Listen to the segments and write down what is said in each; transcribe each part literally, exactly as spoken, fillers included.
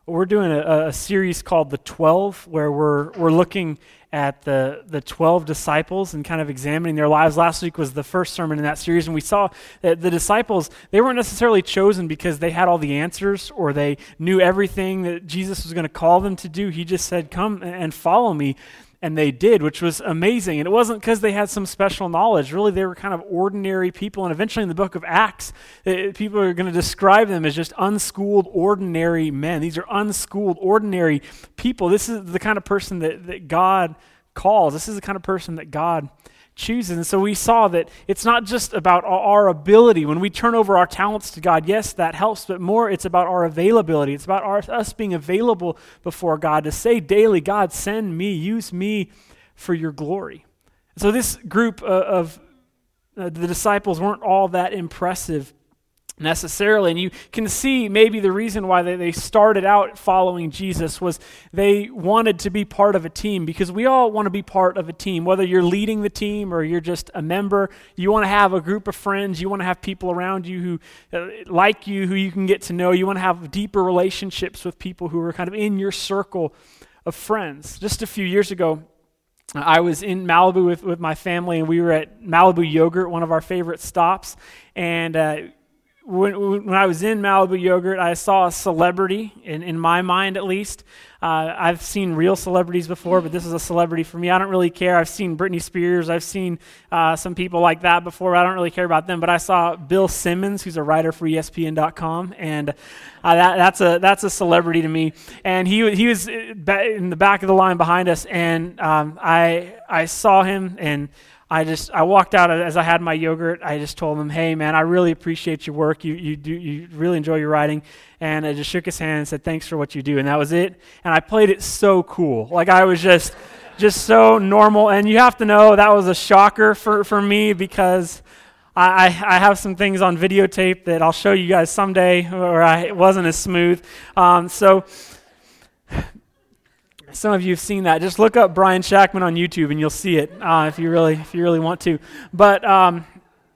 We're doing a, a series called The Twelve, where we're we're looking at the, the twelve disciples and kind of examining their lives. Last week was the first sermon in that series, and we saw that the disciples, they weren't necessarily chosen because they had all the answers or they knew everything that Jesus was going to call them to do. He just said, come and follow me. And they did, which was amazing. And it wasn't because they had some special knowledge. Really, they were kind of ordinary people. And eventually in the book of Acts, it, people are going to describe them as just unschooled, ordinary men. These are unschooled, ordinary people. This is the kind of person that, that God calls. This is the kind of person that God chooses. And so we saw that it's not just about our ability. When we turn over our talents to God, yes, that helps, but more it's about our availability. It's about our, us being available before God to say daily, God, send me, use me for your glory. So this group uh, of uh, the disciples weren't all that impressive necessarily, and you can see maybe the reason why they, they started out following Jesus was they wanted to be part of a team, because we all want to be part of a team. Whether you're leading the team or you're just a member, you want to have a group of friends, you want to have people around you who uh, like you, who you can get to know. You want to have deeper relationships with people who are kind of in your circle of friends. Just a few years ago, I was in Malibu with, with my family, and we were at Malibu Yogurt, one of our favorite stops, and uh, When, when I was in Malibu Yogurt, I saw a celebrity, in, in my mind at least. Uh, I've seen real celebrities before, but this is a celebrity for me. I don't really care. I've seen Britney Spears. I've seen uh, some people like that before. I don't really care about them. But I saw Bill Simmons, who's a writer for E S P N dot com, and uh, that, that's a that's a celebrity to me. And he he was in the back of the line behind us, and um, I I saw him, and I just, I walked out as I had my yogurt. I just told him, hey, man, I really appreciate your work. You you do, you really enjoy your writing. And I just shook his hand and said, thanks for what you do. And that was it. And I played it so cool. Like I was just, just so normal. And you have to know that was a shocker for, for me, because I, I have some things on videotape that I'll show you guys someday where I, it wasn't as smooth. Um, so... Some of you have seen that. Just look up Brian Shackman on YouTube and you'll see it uh, if you really if you really want to. But um,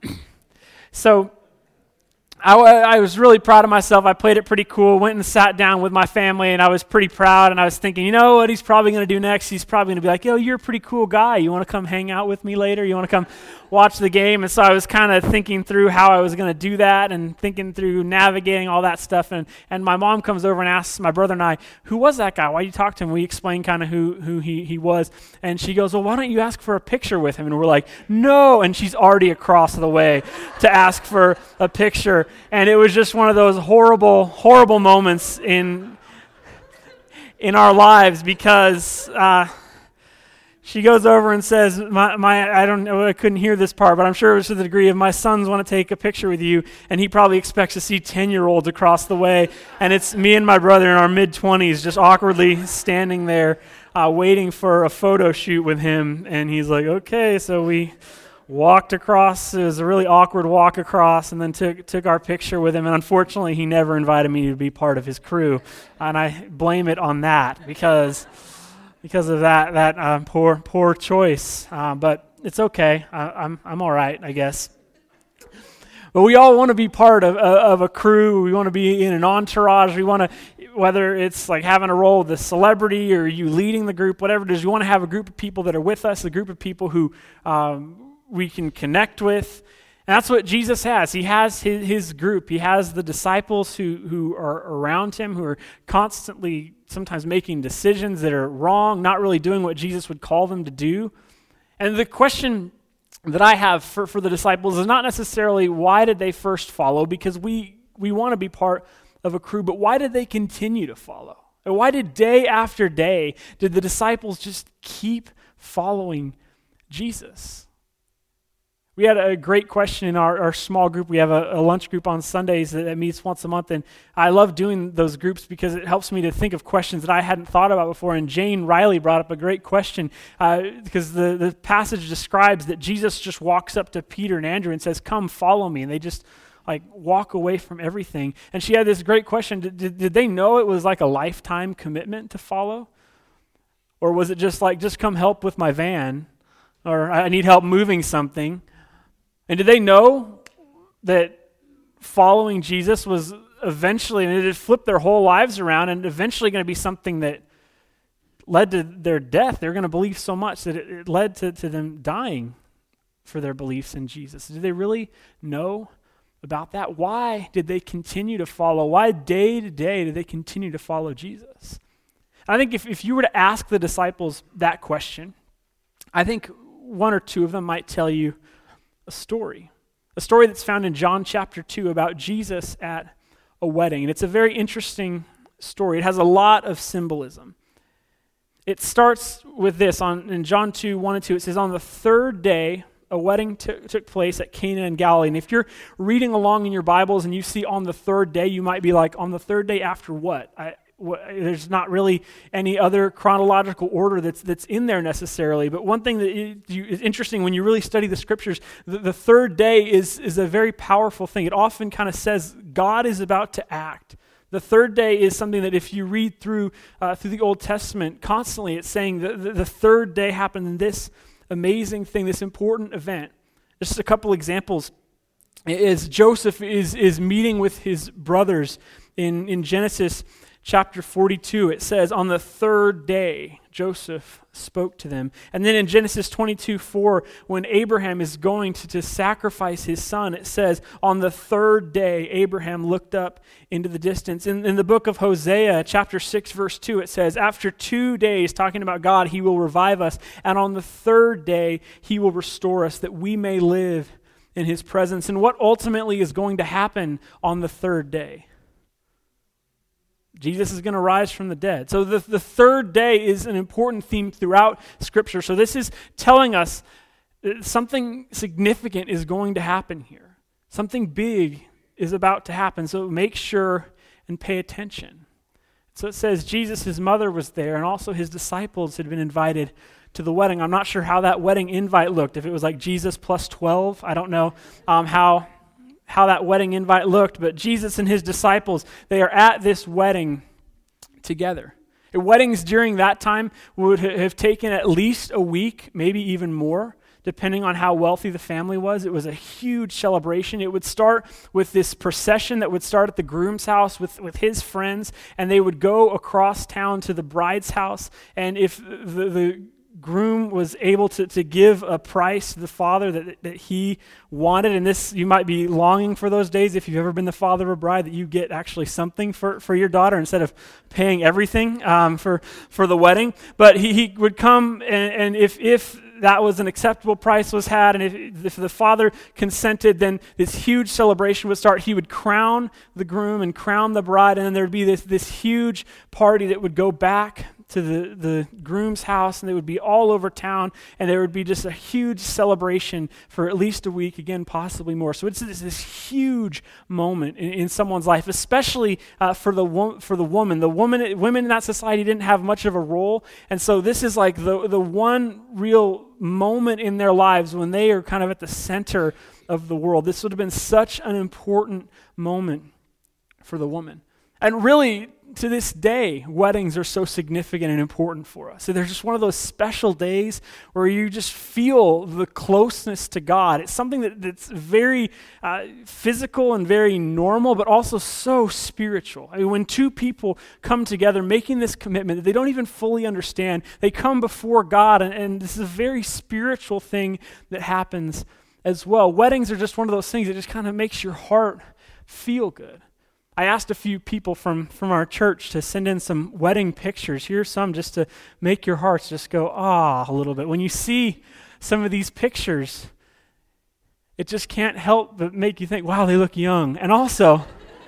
so I, I was really proud of myself. I played it pretty cool. Went and sat down with my family, and I was pretty proud. And I was thinking, you know what he's probably going to do next? He's probably going to be like, yo, you're a pretty cool guy. You want to come hang out with me later? You want to come watch the game? And so I was kind of thinking through how I was going to do that and thinking through navigating all that stuff. And, and my mom comes over and asks my brother and I, who was that guy? Why did you talk to him? We explained kind of who, who he, he was. And she goes, well, why don't you ask for a picture with him? And we're like, no. And she's already across the way to ask for a picture. And it was just one of those horrible, horrible moments in in our lives, because uh, she goes over and says, "My, my, I don't know, I couldn't hear this part, but I'm sure it was to the degree of my sons want to take a picture with you," and he probably expects to see ten-year-olds across the way, and it's me and my brother in our mid-twenties just awkwardly standing there uh, waiting for a photo shoot with him, and he's like, okay, so we walked across. It was a really awkward walk across, and then took took our picture with him. And unfortunately, he never invited me to be part of his crew, and I blame it on that because because of that that uh, poor poor choice. Uh, but it's okay. I, I'm I'm all right, I guess. But we all want to be part of of a crew. We want to be in an entourage. We want to, whether it's like having a role with a celebrity or you leading the group, whatever it is, you want to have a group of people that are with us, a group of people who Um, we can connect with. And that's what Jesus has. He has his, his group. He has the disciples who, who are around him, who are constantly sometimes making decisions that are wrong, not really doing what Jesus would call them to do. And the question that I have for, for the disciples is not necessarily why did they first follow, because we, we want to be part of a crew, but why did they continue to follow? And why did day after day did the disciples just keep following Jesus? We had a great question in our, our small group. We have a, a lunch group on Sundays that, that meets once a month, and I love doing those groups because it helps me to think of questions that I hadn't thought about before. And Jane Riley brought up a great question uh, because the, the passage describes that Jesus just walks up to Peter and Andrew and says, come follow me, and they just like walk away from everything. And she had this great question, did, did, did they know it was like a lifetime commitment to follow? Or was it just like, just come help with my van, or I need help moving something? And did they know that following Jesus was eventually, and it had flipped their whole lives around, and eventually going to be something that led to their death. They're going to believe so much that it, it led to, to them dying for their beliefs in Jesus. Did they really know about that? Why did they continue to follow? Why day to day did they continue to follow Jesus? I think if, if you were to ask the disciples that question, I think one or two of them might tell you a story. A story that's found in John chapter two about Jesus at a wedding. And it's a very interesting story. It has a lot of symbolism. It starts with this. On in John two, one and two, it says, on the third day, a wedding t- took place at Cana in Galilee. And if you're reading along in your Bibles and you see on the third day, you might be like, on the third day after what? I, what there's not really any other chronological order that's that's in there necessarily. But one thing that you, you, is interesting when you really study the scriptures, the, the third day is, is a very powerful thing. It often kind of says God is about to act. The third day is something that if you read through uh, through the Old Testament, constantly it's saying that the, the third day happened in this amazing thing, this important event. Just a couple examples is Joseph is is meeting with his brothers in, in Genesis chapter forty-two. It says, on the third day, Joseph spoke to them. And then in Genesis twenty-two four, when Abraham is going to, to sacrifice his son, it says, on the third day, Abraham looked up into the distance. In, in the book of Hosea, chapter six, verse two, it says, after two days, talking about God, he will revive us. And on the third day, he will restore us, that we may live in his presence. And what ultimately is going to happen on the third day? Jesus is going to rise from the dead. So the, the third day is an important theme throughout Scripture. So this is telling us that something significant is going to happen here. Something big is about to happen. So make sure and pay attention. So it says Jesus, his mother, was there, and also his disciples had been invited to the wedding. I'm not sure how that wedding invite looked. If it was like Jesus plus twelve, I don't know um, how... how that wedding invite looked, but Jesus and his disciples, they are at this wedding together. And weddings during that time would have taken at least a week, maybe even more, depending on how wealthy the family was. It was a huge celebration. It would start with this procession that would start at the groom's house with, with his friends, and they would go across town to the bride's house, and if the, the groom was able to, to give a price to the father that, that he wanted, and this, you might be longing for those days if you've ever been the father of a bride, that you get actually something for, for your daughter instead of paying everything um, for, for the wedding. But he, he would come, and, and if if that was an acceptable price was had, and if, if the father consented, then this huge celebration would start. He would crown the groom and crown the bride, and then there would be this, this huge party that would go back to the, the groom's house, and they would be all over town, and there would be just a huge celebration for at least a week, again, possibly more. So it's this, this huge moment in, in someone's life, especially uh, for the wo- for the woman. The woman, women in that society didn't have much of a role, and so this is like the, the one real moment in their lives when they are kind of at the center of the world. This would have been such an important moment for the woman. And really, to this day, weddings are so significant and important for us. So they're just one of those special days where you just feel the closeness to God. It's something that, that's very uh, physical and very normal, but also so spiritual. I mean, when two people come together making this commitment that they don't even fully understand, they come before God, and, and this is a very spiritual thing that happens as well. Weddings are just one of those things that just kind of makes your heart feel good. I asked a few people from, from our church to send in some wedding pictures. Here's some just to make your hearts just go, ah, a little bit. When you see some of these pictures, it just can't help but make you think, wow, they look young. And also,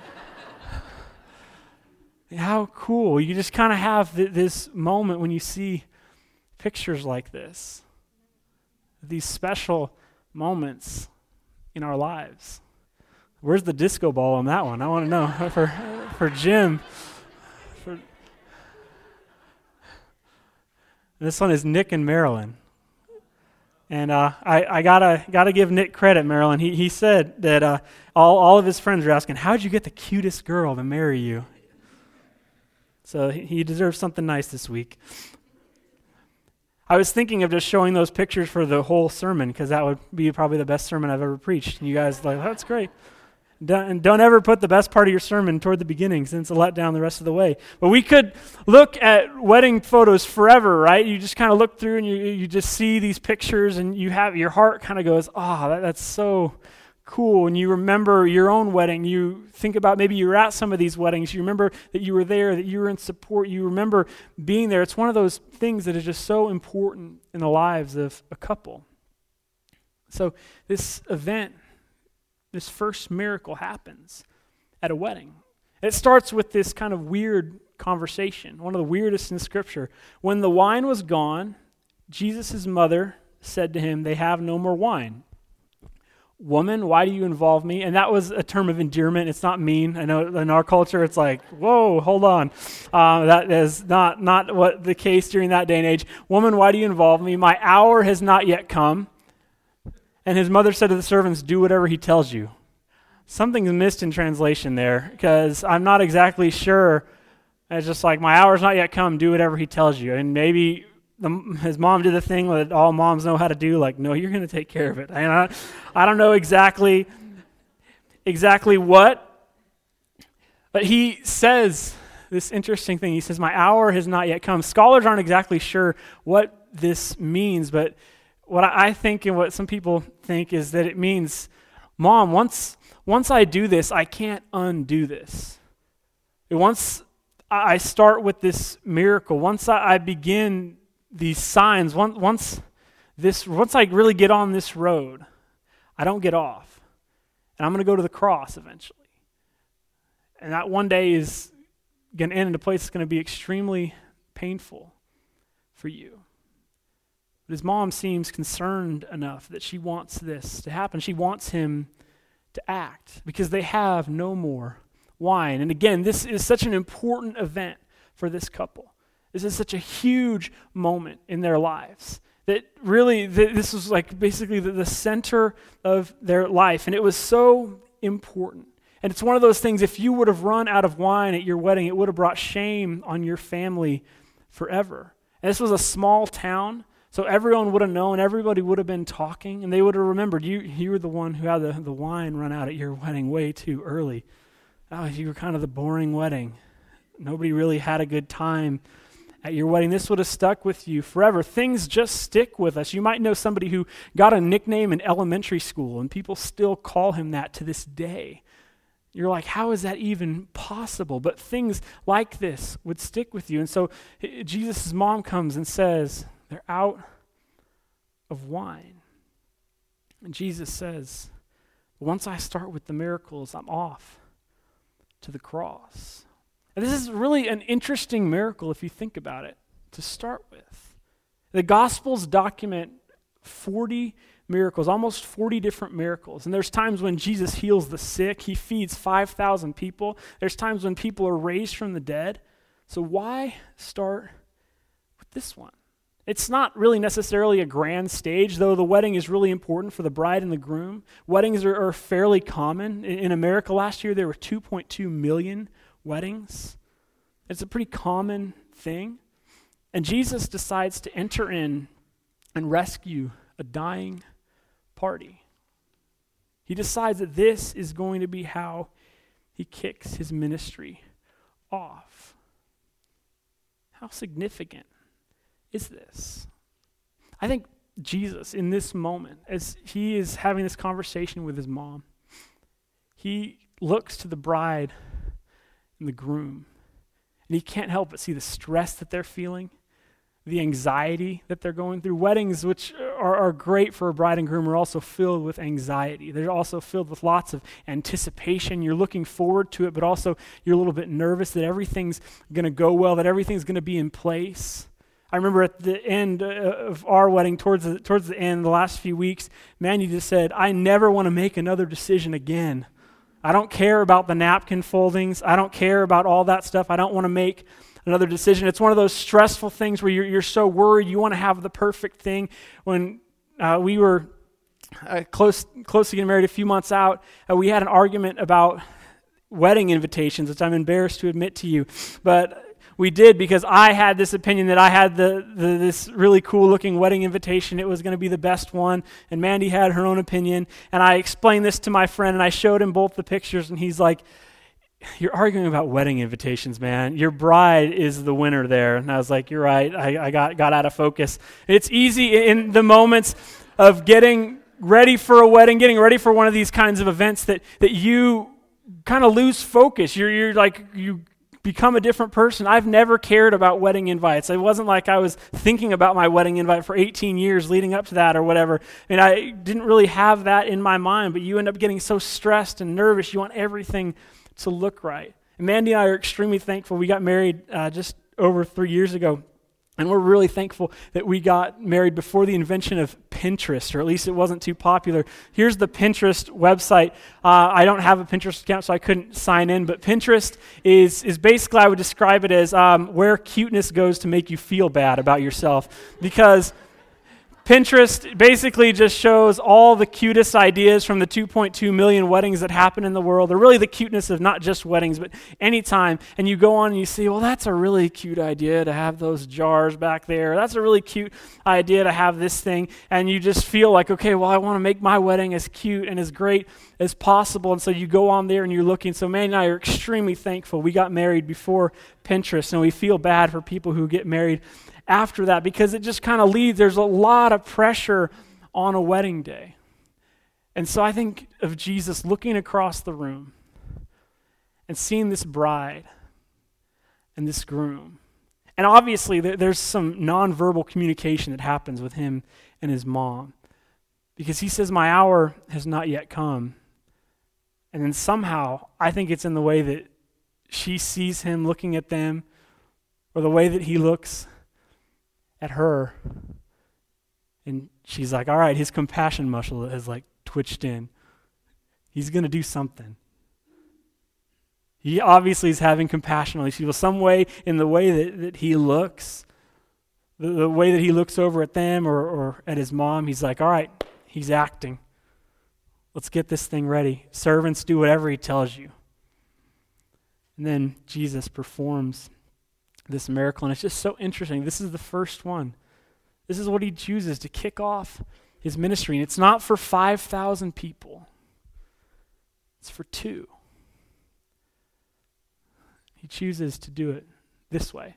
how cool. You just kind of have th- this moment when you see pictures like this, these special moments in our lives. Where's the disco ball on that one? I want to know for for Jim. For this one is Nick and Marilyn, and uh, I I gotta gotta give Nick credit, Marilyn. He he said that uh, all all of his friends were asking, how'd you get the cutest girl to marry you? So he, he deserves something nice this week. I was thinking of just showing those pictures for the whole sermon because that would be probably the best sermon I've ever preached. And you guys are like, that's great. Don't, and don't ever put the best part of your sermon toward the beginning, since it's a letdown the rest of the way. But we could look at wedding photos forever, right? You just kind of look through and you you just see these pictures, and you have your heart kind of goes, oh, that, that's so cool. And you remember your own wedding. You think about maybe you were at some of these weddings. You remember that you were there, that you were in support. You remember being there. It's one of those things that is just so important in the lives of a couple. So this event, this first miracle happens at a wedding. It starts with this kind of weird conversation, one of the weirdest in Scripture. When the wine was gone, Jesus' mother said to him, "They have no more wine." "Woman, why do you involve me?" And that was a term of endearment. It's not mean. I know in our culture it's like, whoa, hold on. Uh, that is not, not what the case during that day and age. "Woman, why do you involve me? My hour has not yet come." And his mother said to the servants, "Do whatever he tells you." Something's missed in translation there, because I'm not exactly sure. It's just like, my hour's not yet come, do whatever he tells you. And maybe the, his mom did the thing that all moms know how to do, like, no, you're going to take care of it. And I, I don't know exactly, exactly what, but he says this interesting thing. He says, "My hour has not yet come." Scholars aren't exactly sure what this means, but what I think and what some people think is that it means, Mom, once once I do this, I can't undo this. Once I start with this miracle, once I begin these signs, once once this once I really get on this road, I don't get off. And I'm going to go to the cross eventually. And that one day is going to end in a place that's going to be extremely painful for you. But his mom seems concerned enough that she wants this to happen. She wants him to act because they have no more wine. And again, this is such an important event for this couple. This is such a huge moment in their lives that really, th- this was like basically the, the center of their life. And it was so important. And it's one of those things, if you would have run out of wine at your wedding, it would have brought shame on your family forever. And this was a small town. So everyone would have known, everybody would have been talking, and they would have remembered, you you were the one who had the, the wine run out at your wedding way too early. Oh, you were kind of the boring wedding. Nobody really had a good time at your wedding. This would have stuck with you forever. Things just stick with us. You might know somebody who got a nickname in elementary school, and people still call him that to this day. You're like, how is that even possible? But things like this would stick with you. And so Jesus' mom comes and says, they're out of wine. And Jesus says, once I start with the miracles, I'm off to the cross. And this is really an interesting miracle if you think about it, to start with. The Gospels document forty miracles, almost forty different miracles. And there's times when Jesus heals the sick. He feeds five thousand people. There's times when people are raised from the dead. So why start with this one? It's not really necessarily a grand stage, though the wedding is really important for the bride and the groom. Weddings are, are fairly common. In, in America last year, there were two point two million weddings. It's a pretty common thing. And Jesus decides to enter in and rescue a dying party. He decides that this is going to be how he kicks his ministry off. How significant is this? I think Jesus, in this moment, as he is having this conversation with his mom, he looks to the bride and the groom, and he can't help but see the stress that they're feeling, the anxiety that they're going through. Weddings, which are, are great for a bride and groom, are also filled with anxiety. They're also filled with lots of anticipation. You're looking forward to it, but also you're a little bit nervous that everything's going to go well, that everything's going to be in place. I remember at the end of our wedding, towards the, towards the end, the last few weeks, Mandy just said, I never want to make another decision again. I don't care about the napkin foldings. I don't care about all that stuff. I don't want to make another decision. It's one of those stressful things where you're, you're so worried. You want to have the perfect thing. When uh, we were uh, close, close to getting married, a few months out, uh, we had an argument about wedding invitations, which I'm embarrassed to admit to you. But we did because I had this opinion that I had the, the this really cool-looking wedding invitation. It was going to be the best one, and Mandy had her own opinion. And I explained this to my friend, and I showed him both the pictures, and he's like, "You're arguing about wedding invitations, man. Your bride is the winner there." And I was like, "You're right. I, I got, got out of focus." It's easy in the moments of getting ready for a wedding, getting ready for one of these kinds of events that, that you kind of lose focus. You're, you're like, you become a different person. I've never cared about wedding invites. It wasn't like I was thinking about my wedding invite for eighteen years leading up to that or whatever. I mean, I didn't really have that in my mind, but you end up getting so stressed and nervous. You want everything to look right. And Mandy and I are extremely thankful. We got married uh, just over three years ago. And we're really thankful that we got married before the invention of Pinterest, or at least it wasn't too popular. Here's the Pinterest website. Uh, I don't have a Pinterest account, so I couldn't sign in, but Pinterest is is basically, I would describe it as um, where cuteness goes to make you feel bad about yourself, because Pinterest basically just shows all the cutest ideas from the two point two million weddings that happen in the world, or really the cuteness of not just weddings, but any time. And you go on and you see, well, that's a really cute idea to have those jars back there. That's a really cute idea to have this thing. And you just feel like, okay, well, I want to make my wedding as cute and as great as possible. And so you go on there and you're looking. So Mandy and I are extremely thankful we got married before Pinterest, and we feel bad for people who get married after that, because it just kind of leads, there's a lot of pressure on a wedding day. And so I think of Jesus looking across the room and seeing this bride and this groom. And obviously there's some nonverbal communication that happens with him and his mom, because he says, "My hour has not yet come." And then somehow, I think it's in the way that she sees him looking at them, or the way that he looks at her, and she's like, all right, his compassion muscle has like twitched in. He's going to do something. He obviously is having compassion on these people, some way in the way that, that he looks, the, the way that he looks over at them or, or at his mom. He's like, all right, he's acting. Let's get this thing ready. Servants, do whatever he tells you. And then Jesus performs this miracle, and it's just so interesting. This is the first one. This is what he chooses to kick off his ministry, and it's not for five thousand people. It's for two. He chooses to do it this way.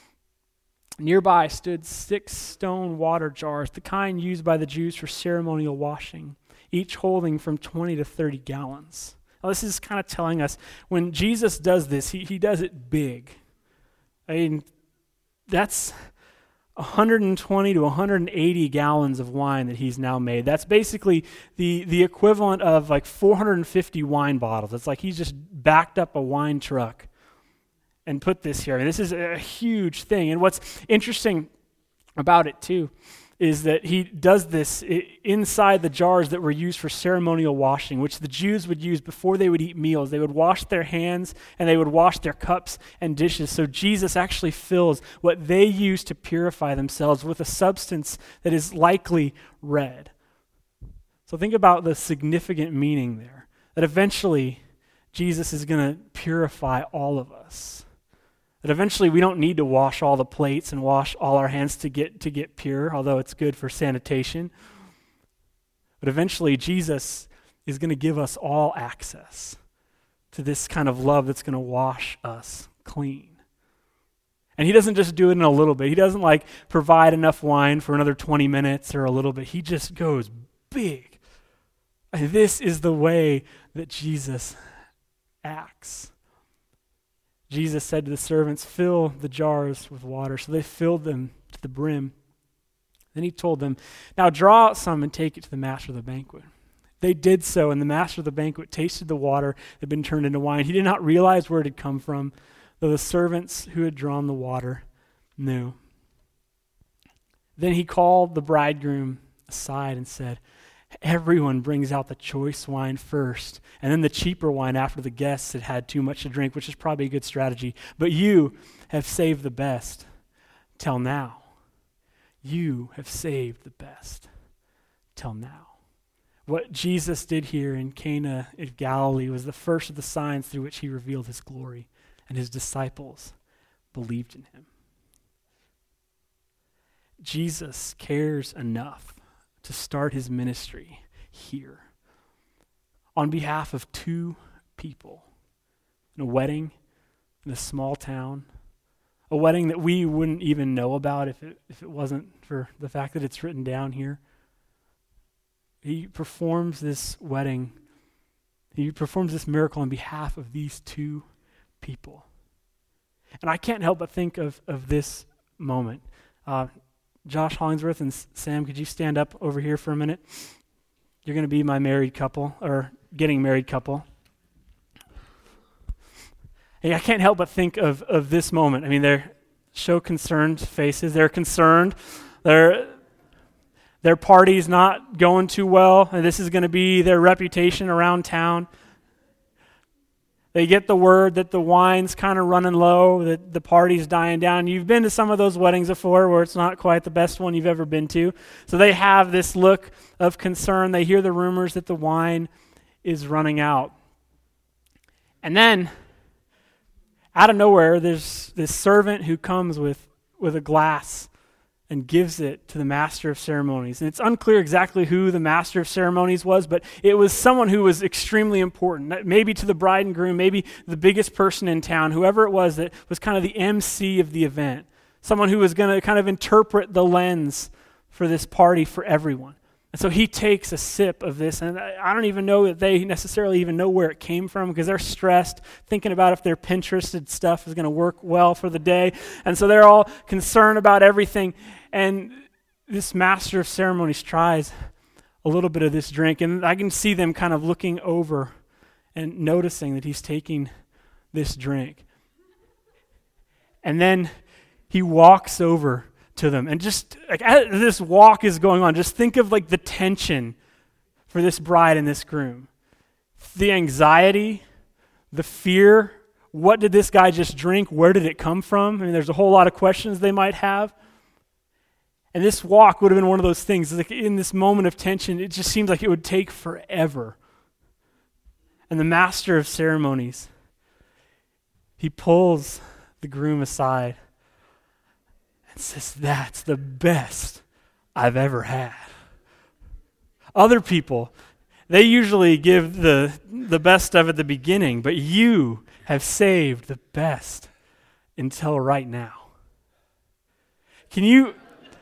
Nearby stood six stone water jars, the kind used by the Jews for ceremonial washing, each holding from twenty to thirty gallons. Now, this is kind of telling us when Jesus does this, he, he does it big. I mean, that's one hundred twenty to one hundred eighty gallons of wine that he's now made. That's basically the, the equivalent of like four hundred fifty wine bottles. It's like he's just backed up a wine truck and put this here. I mean, this is a huge thing. And what's interesting about it, too, is that he does this inside the jars that were used for ceremonial washing, which the Jews would use before they would eat meals. They would wash their hands and they would wash their cups and dishes. So Jesus actually fills what they use to purify themselves with a substance that is likely red. So think about the significant meaning there, that eventually Jesus is going to purify all of us. That eventually we don't need to wash all the plates and wash all our hands to get to get pure, although it's good for sanitation. But eventually Jesus is going to give us all access to this kind of love that's going to wash us clean. And he doesn't just do it in a little bit. He doesn't like provide enough wine for another twenty minutes or a little bit. He just goes big. And this is the way that Jesus acts. Jesus said to the servants, "Fill the jars with water." So they filled them to the brim. Then he told them, "Now draw out some and take it to the master of the banquet." They did so, and the master of the banquet tasted the water that had been turned into wine. He did not realize where it had come from, though the servants who had drawn the water knew. Then he called the bridegroom aside and said, "Everyone brings out the choice wine first, and then the cheaper wine after the guests had had too much to drink," which is probably a good strategy. "But you have saved the best till now." You have saved the best till now. What Jesus did here in Cana of Galilee was the first of the signs through which he revealed his glory, and his disciples believed in him. Jesus cares enough to start his ministry here on behalf of two people in a wedding in a small town, a wedding that we wouldn't even know about if it, if it wasn't for the fact that it's written down here. He performs this wedding, he performs this miracle on behalf of these two people. And I can't help but think of, of this moment. Uh, Josh Hollingsworth and Sam, could you stand up over here for a minute? You're going to be my married couple, or getting married couple. And I can't help but think of, of this moment. I mean, they show concerned faces. They're concerned. Their their party's not going too well, and this is going to be their reputation around town. They get the word that the wine's kind of running low, that the party's dying down. You've been to some of those weddings before where it's not quite the best one you've ever been to. So they have this look of concern. They hear the rumors that the wine is running out. And then, out of nowhere, there's this servant who comes with, with a glass and gives it to the master of ceremonies. And it's unclear exactly who the master of ceremonies was, but it was someone who was extremely important, maybe to the bride and groom, maybe the biggest person in town, whoever it was that was kind of the M C of the event, someone who was going to kind of interpret the lens for this party for everyone. And so he takes a sip of this, and I don't even know that they necessarily even know where it came from because they're stressed, thinking about if their Pinterested stuff is going to work well for the day. And so they're all concerned about everything. And this master of ceremonies tries a little bit of this drink, and I can see them kind of looking over and noticing that he's taking this drink. And then he walks over to them. And just like as this walk is going on, just think of like the tension for this bride and this groom. The anxiety, the fear. What did this guy just drink? Where did it come from? I mean, there's a whole lot of questions they might have. And this walk would have been one of those things. Like in this moment of tension, it just seems like it would take forever. And the master of ceremonies, he pulls the groom aside and says, "That's the best I've ever had." Other people, they usually give the, the best of at the beginning, but you have saved the best until right now. Can you,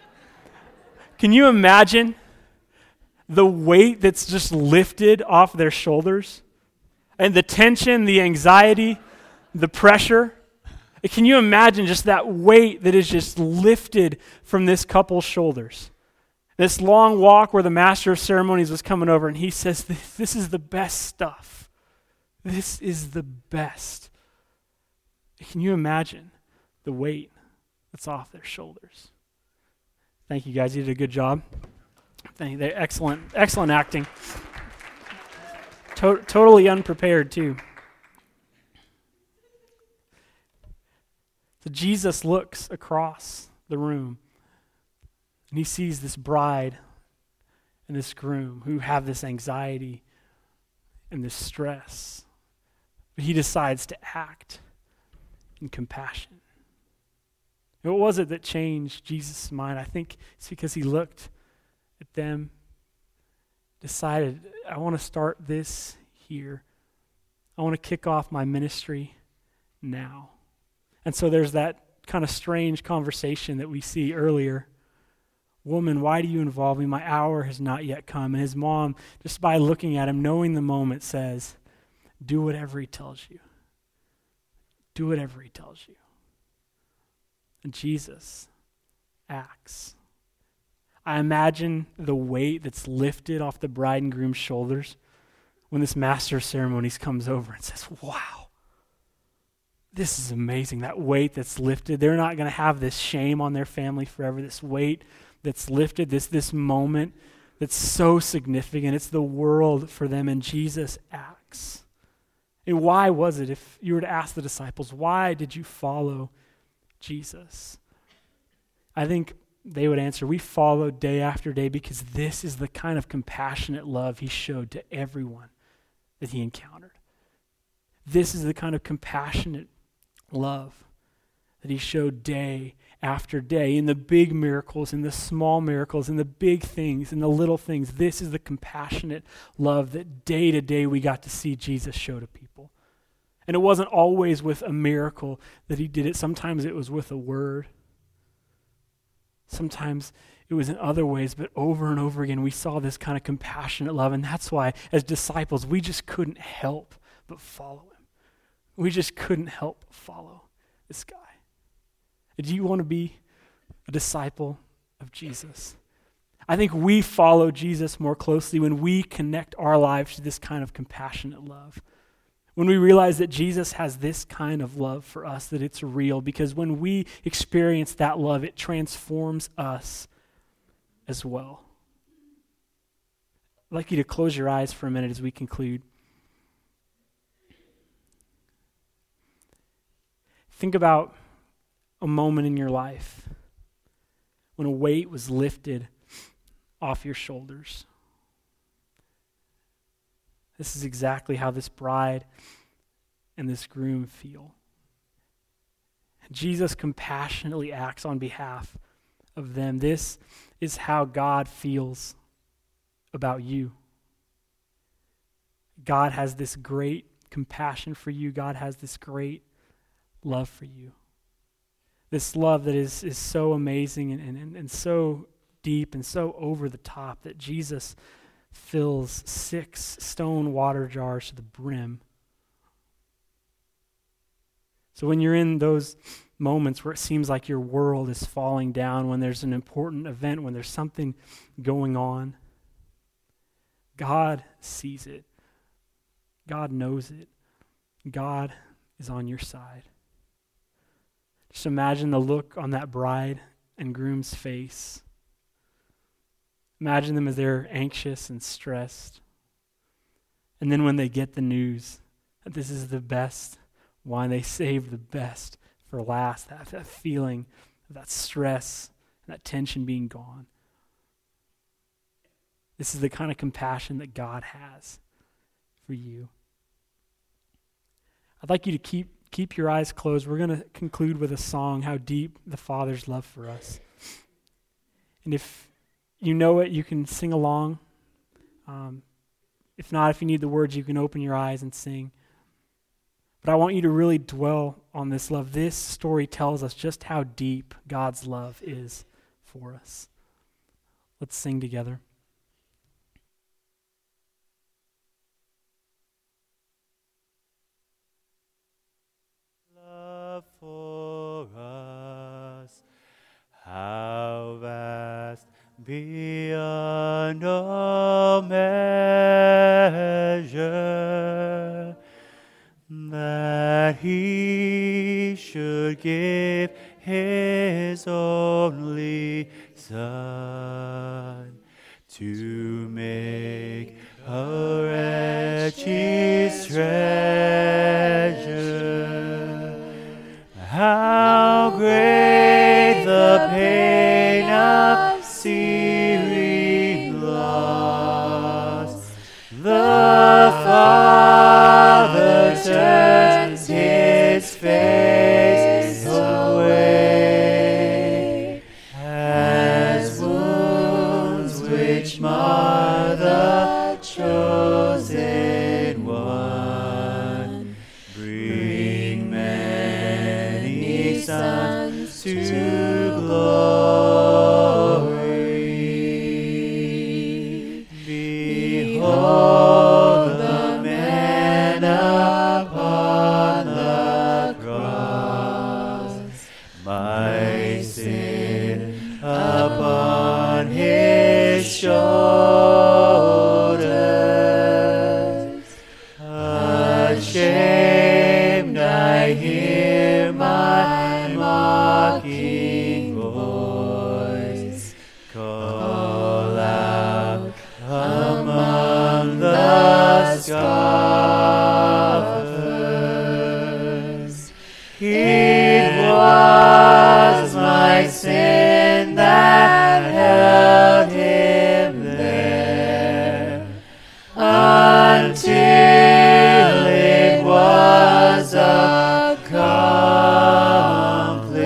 can you imagine the weight that's just lifted off their shoulders? And the tension, the anxiety, the pressure? Can you imagine just that weight that is just lifted from this couple's shoulders? This long walk where the master of ceremonies was coming over and he says, this, this is the best stuff. This is the best. Can you imagine the weight that's off their shoulders? Thank you guys. You did a good job. Thank you. They're excellent, excellent acting. To- totally unprepared too. So Jesus looks across the room and he sees this bride and this groom who have this anxiety and this stress. But he decides to act in compassion. And what was it that changed Jesus' mind? I think it's because he looked at them, decided, I want to start this here. I want to kick off my ministry now. And so there's that kind of strange conversation that we see earlier. Woman, why do you involve me? My hour has not yet come. And his mom, just by looking at him, knowing the moment, says, do whatever he tells you. Do whatever he tells you. And Jesus acts. I imagine the weight that's lifted off the bride and groom's shoulders when this master of ceremonies comes over and says, wow, this is amazing. That weight that's lifted. They're not going to have this shame on their family forever. This weight that's lifted, this, this moment that's so significant. It's the world for them, and Jesus acts. And why was it, if you were to ask the disciples, why did you follow Jesus? I think they would answer, we followed day after day because this is the kind of compassionate love he showed to everyone that he encountered. This is the kind of compassionate love that he showed day after day in the big miracles, in the small miracles, in the big things, in the little things. This is the compassionate love that day to day we got to see Jesus show to people. And it wasn't always with a miracle that he did it. Sometimes it was with a word. Sometimes it was in other ways, but over and over again we saw this kind of compassionate love. And that's why as disciples we just couldn't help but follow him. We just couldn't help but follow this guy. Do you want to be a disciple of Jesus? I think we follow Jesus more closely when we connect our lives to this kind of compassionate love. When we realize that Jesus has this kind of love for us, that it's real, because when we experience that love, it transforms us as well. I'd like you to close your eyes for a minute as we conclude. Think about a moment in your life when a weight was lifted off your shoulders. This is exactly how this bride and this groom feel. Jesus compassionately acts on behalf of them. This is how God feels about you. God has this great compassion for you. God has this great love for you. This love that is, is so amazing and, and, and so deep and so over the top that Jesus fills six stone water jars to the brim. So when you're in those moments where it seems like your world is falling down, when there's an important event, when there's something going on, God sees it. God knows it. God is on your side. Just imagine the look on that bride and groom's face. Imagine them as they're anxious and stressed. And then when they get the news that this is the best wine, they saved the best for last, that, that feeling of that stress, that tension being gone. This is the kind of compassion that God has for you. I'd like you to keep Keep your eyes closed. We're going to conclude with a song, How Deep the Father's Love for Us. And if you know it, you can sing along. Um, if not, if you need the words, you can open your eyes and sing. But I want you to really dwell on this love. This story tells us just how deep God's love is for us. Let's sing together. For us, how vast beyond all measure, that he should give his only Son to make a wretch his treasure. How great the pain of searing loss! The Father turns his face away, as wounds which mar the chosen one bring many sons to glory. Behold the man upon the cross, my sin upon his shoulders. Ashamed I hear my mocking voice call out among the scoffers. It was my sin that held him there until it was accomplished.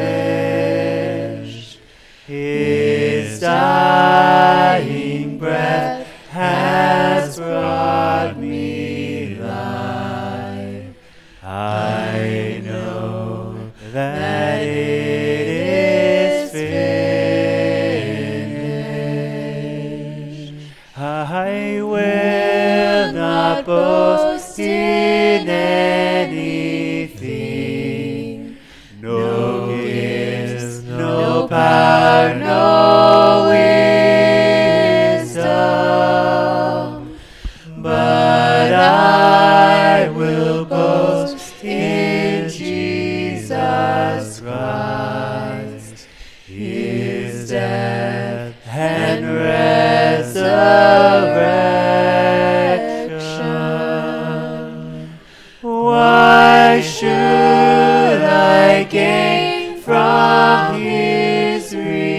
I gain from his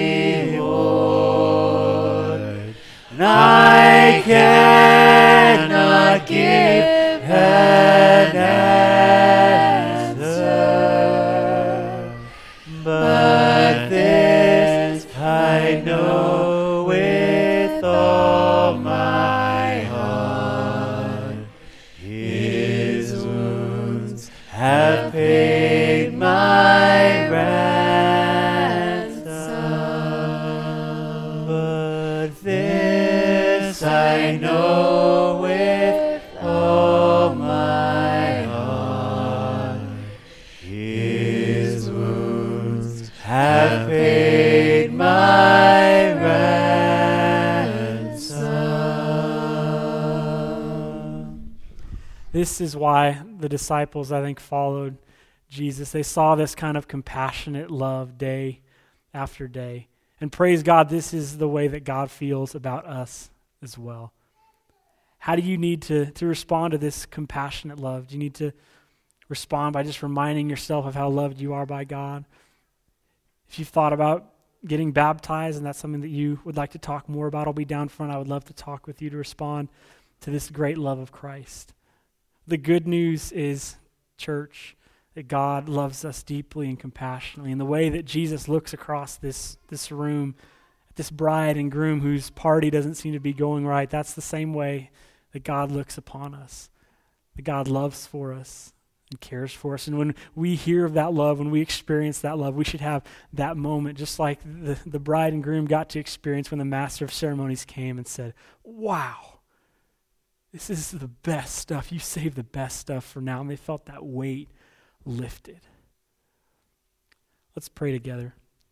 reward. And I cannot give an answer, but this I know with all my heart, his wounds have paid my ransom. But this I know with all my heart, his wounds have paid my ransom. This is why the disciples, I think, followed Jesus. They saw this kind of compassionate love day after day. And praise God, this is the way that God feels about us as well. How do you need to, to respond to this compassionate love? Do you need to respond by just reminding yourself of how loved you are by God? If you've thought about getting baptized and that's something that you would like to talk more about, I'll be down front. I would love to talk with you to respond to this great love of Christ. The good news is, church, that God loves us deeply and compassionately. And the way that Jesus looks across this, this room, at this bride and groom whose party doesn't seem to be going right, that's the same way that God looks upon us, that God loves for us and cares for us. And when we hear of that love, when we experience that love, we should have that moment, just like the, the bride and groom got to experience when the master of ceremonies came and said, wow, this is the best stuff. You saved the best stuff for now. And they felt that weight lifted. Let's pray together.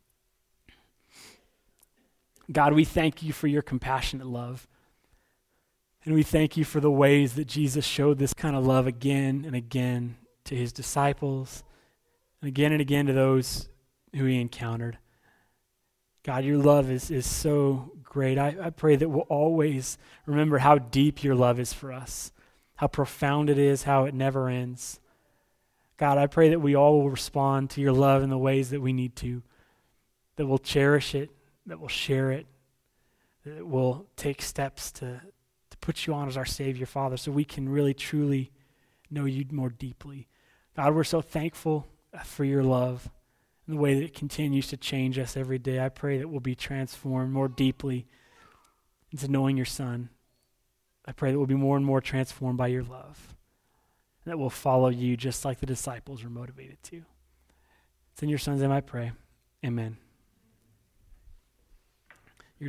God, we thank you for your compassionate love. And we thank you for the ways that Jesus showed this kind of love again and again to his disciples, and again and again to those who he encountered. God, your love is, is so great. I, I pray that we'll always remember how deep your love is for us, how profound it is, how it never ends. God, I pray that we all will respond to your love in the ways that we need to, that we'll cherish it, that we'll share it, that we'll take steps to, to put you on as our Savior, Father, so we can really, truly know you more deeply. God, we're so thankful for your love and the way that it continues to change us every day. I pray that we'll be transformed more deeply into knowing your Son. I pray that we'll be more and more transformed by your love, and that we'll follow you just like the disciples were motivated to. It's in your Son's name I pray. Amen.